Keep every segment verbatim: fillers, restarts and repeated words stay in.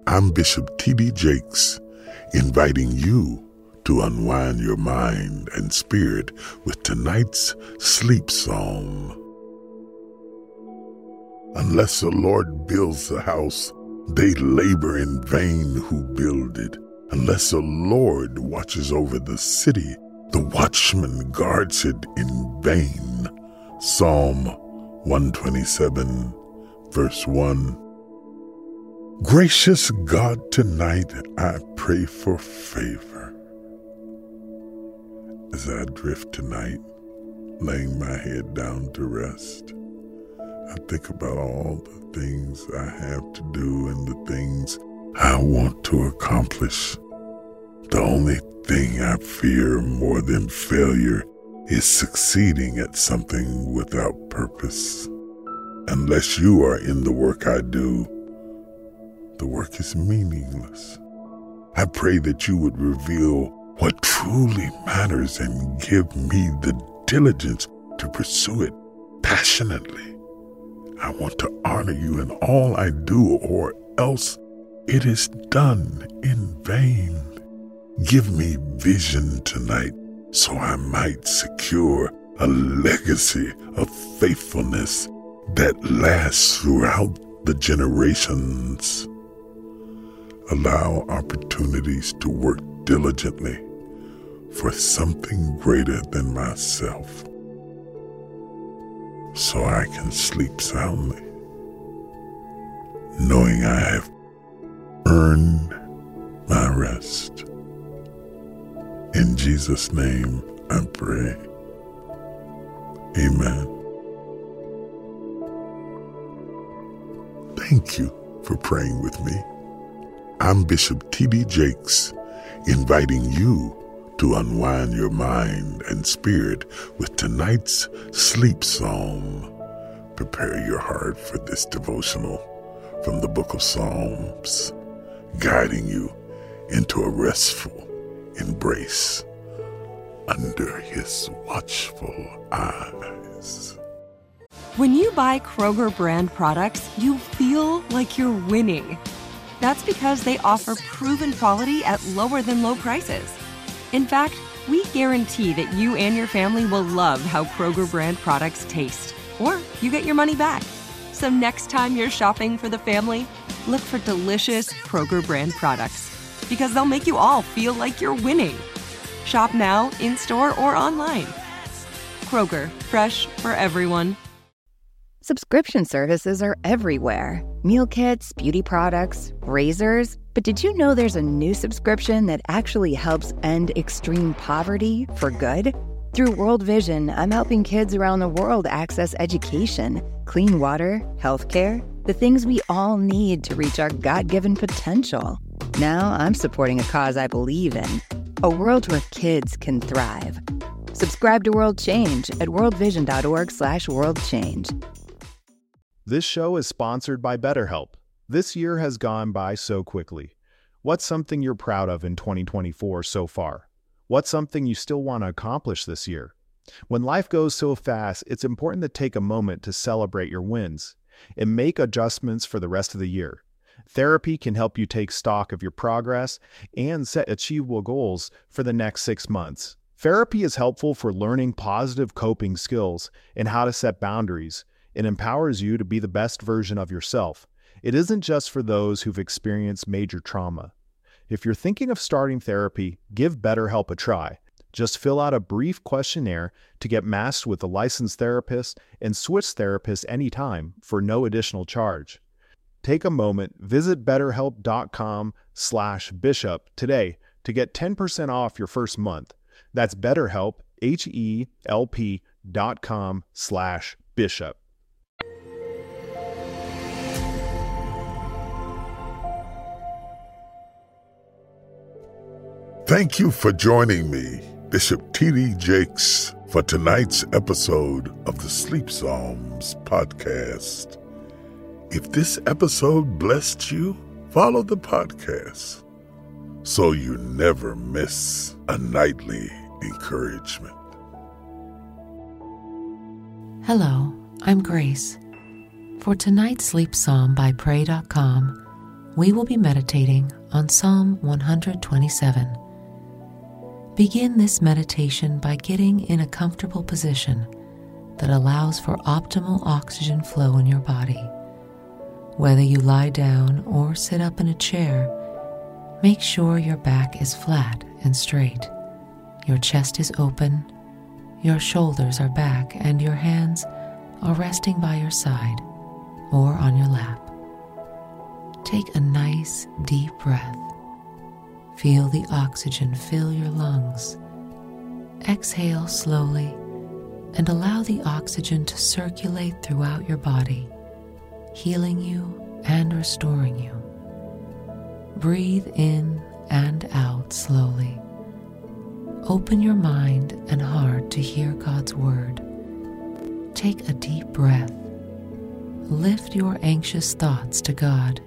I'm Bishop T D Jakes, inviting you to unwind your mind and spirit with tonight's sleep psalm. Unless the Lord builds the house, they labor in vain who build it. Unless the Lord watches over the city, the watchman guards it in vain. Psalm one twenty-seven, verse one. Gracious God, tonight I pray for favor. As I drift tonight, laying my head down to rest, I think about all the things I have to do and the things I want to accomplish. The only thing I fear more than failure is succeeding at something without purpose. Unless you are in the work I do, the work is meaningless. I pray that you would reveal what truly matters and give me the diligence to pursue it passionately. I want to honor you in all I do, or else it is done in vain. Give me vision tonight so I might secure a legacy of faithfulness that lasts throughout the generations. Allow opportunities to work diligently for something greater than myself, so I can sleep soundly, knowing I have earned my rest. In Jesus' name I pray. Amen. Thank you for praying with me. I'm Bishop T D Jakes, inviting you to unwind your mind and spirit with tonight's sleep psalm. Prepare your heart for this devotional from the book of Psalms, guiding you into a restful embrace under his watchful eyes. When you buy Kroger brand products, you feel like you're winning. That's because they offer proven quality at lower than low prices. In fact, we guarantee that you and your family will love how Kroger brand products taste, or you get your money back. So next time you're shopping for the family, look for delicious Kroger brand products, because they'll make you all feel like you're winning. Shop now, in-store, or online. Kroger, fresh for everyone. Subscription services are everywhere. Meal kits, beauty products, razors. But did you know there's a new subscription that actually helps end extreme poverty for good? Through World Vision, I'm helping kids around the world access education, clean water, healthcare, the things we all need to reach our God-given potential. Now I'm supporting a cause I believe in, a world where kids can thrive. Subscribe to World Change at worldvision.org slash worldchange. This show is sponsored by BetterHelp. This year has gone by so quickly. What's something you're proud of in twenty twenty-four so far? What's something you still want to accomplish this year? When life goes so fast, it's important to take a moment to celebrate your wins and make adjustments for the rest of the year. Therapy can help you take stock of your progress and set achievable goals for the next six months. Therapy is helpful for learning positive coping skills and how to set boundaries. It empowers you to be the best version of yourself. It isn't just for those who've experienced major trauma. If you're thinking of starting therapy, give BetterHelp a try. Just fill out a brief questionnaire to get matched with a licensed therapist and switch therapists anytime for no additional charge. Take a moment, visit betterhelp.com slash bishop today to get ten percent off your first month. That's BetterHelp, H-E-L-P dot com slash bishop. Thank you for joining me, Bishop T D Jakes, for tonight's episode of the Sleep Psalms podcast. If this episode blessed you, follow the podcast so you never miss a nightly encouragement. Hello, I'm Grace. For tonight's Sleep Psalm by Pray dot com, we will be meditating on Psalm one hundred twenty-seven. Begin this meditation by getting in a comfortable position that allows for optimal oxygen flow in your body. Whether you lie down or sit up in a chair, make sure your back is flat and straight, your chest is open, your shoulders are back, and your hands are resting by your side or on your lap. Take a nice, deep breath. Feel the oxygen fill your lungs. Exhale slowly and allow the oxygen to circulate throughout your body, healing you and restoring you. Breathe in and out slowly. Open your mind and heart to hear God's word. Take a deep breath. Lift your anxious thoughts to God.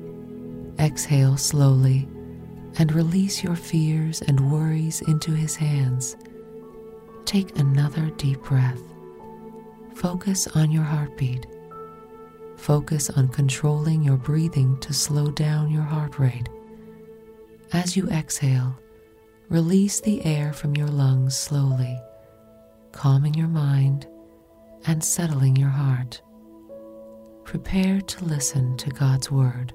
Exhale slowly and release your fears and worries into His hands. Take another deep breath. Focus on your heartbeat. Focus on controlling your breathing to slow down your heart rate. As you exhale, release the air from your lungs slowly, calming your mind and settling your heart. Prepare to listen to God's word.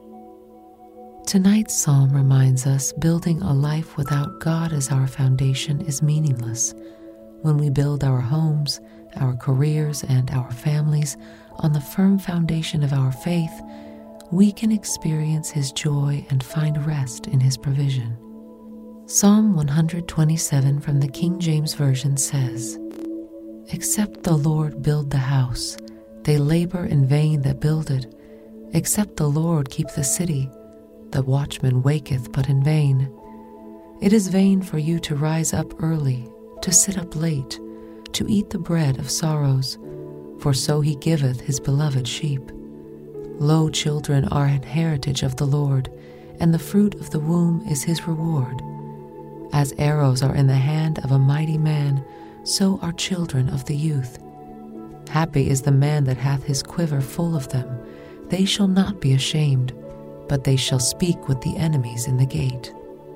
Tonight's psalm reminds us building a life without God as our foundation is meaningless. When we build our homes, our careers, and our families on the firm foundation of our faith, we can experience His joy and find rest in His provision. Psalm one hundred twenty-seven from the King James Version says, "Except the Lord build the house, they labor in vain that build it. Except the Lord keep the city, the watchman waketh but in vain. It is vain for you to rise up early, to sit up late, to eat the bread of sorrows, for so He giveth His beloved sheep. Lo, children are an heritage of the Lord, and the fruit of the womb is His reward. As arrows are in the hand of a mighty man, so are children of the youth. Happy is the man that hath his quiver full of them. They shall not be ashamed, but they shall speak with the enemies in the gate."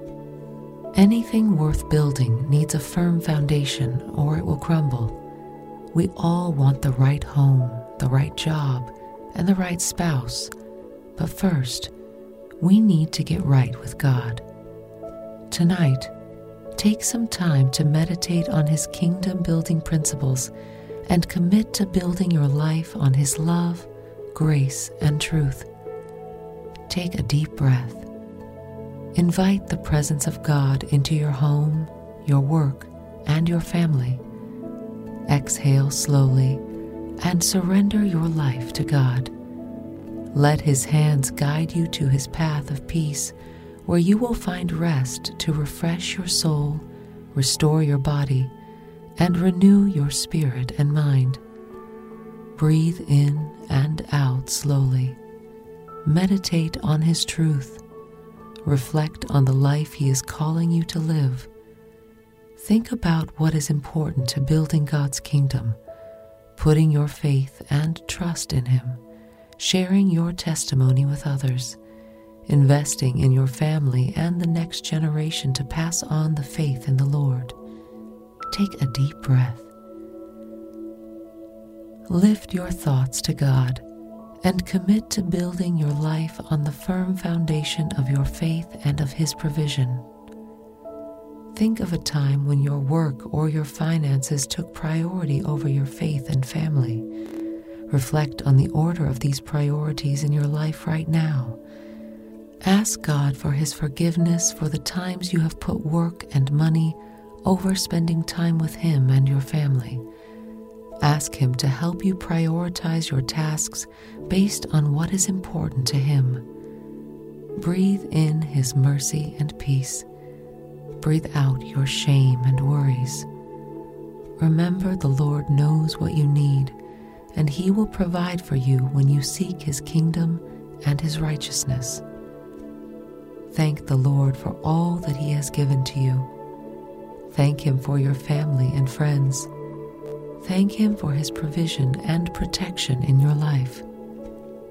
Anything worth building needs a firm foundation, or it will crumble. We all want the right home, the right job, and the right spouse. But first, we need to get right with God. Tonight, take some time to meditate on His kingdom-building principles and commit to building your life on His love, grace, and truth. Take a deep breath. Invite the presence of God into your home, your work, and your family. Exhale slowly and surrender your life to God. Let His hands guide you to His path of peace, where you will find rest to refresh your soul, restore your body, and renew your spirit and mind. Breathe in and out slowly. Meditate on His truth. Reflect on the life He is calling you to live. Think about what is important to building God's kingdom, putting your faith and trust in Him, sharing your testimony with others, investing in your family and the next generation to pass on the faith in the Lord. Take a deep breath. Lift your thoughts to God and commit to building your life on the firm foundation of your faith and of His provision. Think of a time when your work or your finances took priority over your faith and family. Reflect on the order of these priorities in your life right now. Ask God for His forgiveness for the times you have put work and money over spending time with Him and your family. Ask Him to help you prioritize your tasks based on what is important to Him. Breathe in His mercy and peace. Breathe out your shame and worries. Remember, the Lord knows what you need, and He will provide for you when you seek His kingdom and His righteousness. Thank the Lord for all that He has given to you. Thank Him for your family and friends. Thank Him for His provision and protection in your life.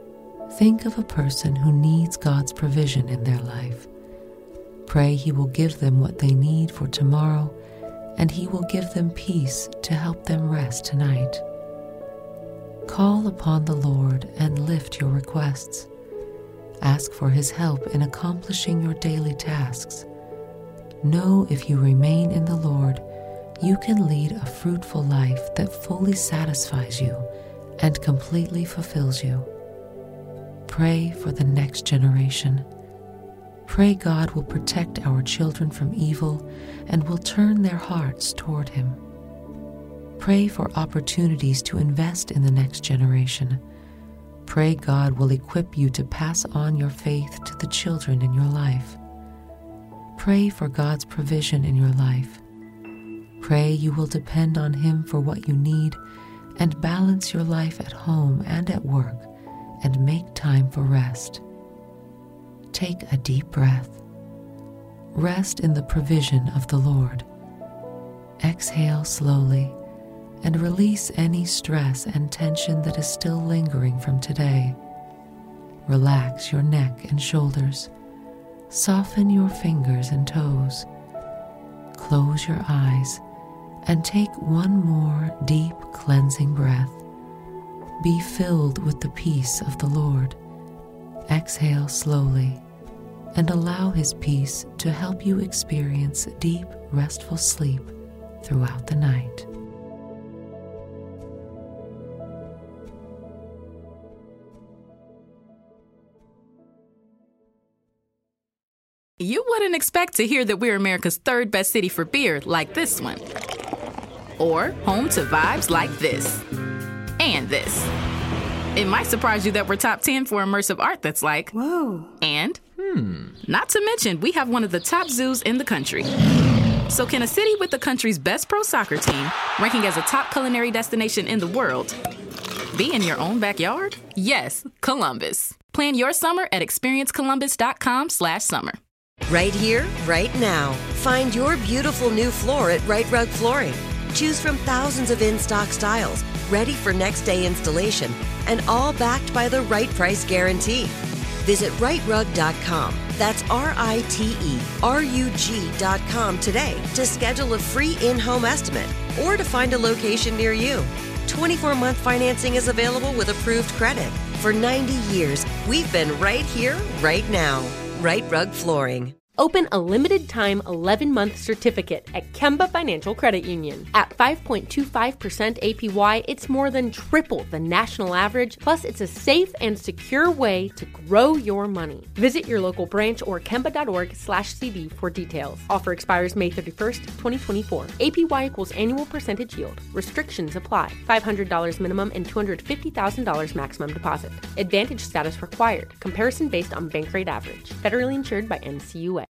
Think of a person who needs God's provision in their life. Pray He will give them what they need for tomorrow, and He will give them peace to help them rest tonight. Call upon the Lord and lift your requests. Ask for His help in accomplishing your daily tasks. Know if you remain in the Lord, you can lead a fruitful life that fully satisfies you and completely fulfills you. Pray for the next generation. Pray God will protect our children from evil and will turn their hearts toward Him. Pray for opportunities to invest in the next generation. Pray God will equip you to pass on your faith to the children in your life. Pray for God's provision in your life. Pray you will depend on Him for what you need and balance your life at home and at work and make time for rest. Take a deep breath. Rest in the provision of the Lord. Exhale slowly and release any stress and tension that is still lingering from today. Relax your neck and shoulders. Soften your fingers and toes. Close your eyes and take one more deep cleansing breath. Be filled with the peace of the Lord. Exhale slowly and allow His peace to help you experience deep, restful sleep throughout the night. You wouldn't expect to hear that we're America's third best city for beer like this one. Or home to vibes like this. And this. It might surprise you that we're top ten for immersive art that's like, whoa. And, hmm, not to mention, we have one of the top zoos in the country. So can a city with the country's best pro soccer team, ranking as a top culinary destination in the world, be in your own backyard? Yes, Columbus. Plan your summer at experience columbus dot com slash summer. Right here, right now. Find your beautiful new floor at Right Rug Flooring. Choose from thousands of in-stock styles, ready for next day installation, and all backed by the right price guarantee. Visit right rug dot com. That's R I T E R U G dot com today to schedule a free in-home estimate or to find a location near you. twenty-four month financing is available with approved credit. For ninety years, we've been right here, right now. Right Rug Flooring. Open a limited-time eleven-month certificate at Kemba Financial Credit Union. At five point two five percent A P Y, it's more than triple the national average, plus it's a safe and secure way to grow your money. Visit your local branch or kemba.org slash CD for details. Offer expires May thirty-first, twenty twenty-four. A P Y equals annual percentage yield. Restrictions apply. five hundred dollars minimum and two hundred fifty thousand dollars maximum deposit. Advantage status required. Comparison based on bank rate average. Federally insured by N C U A.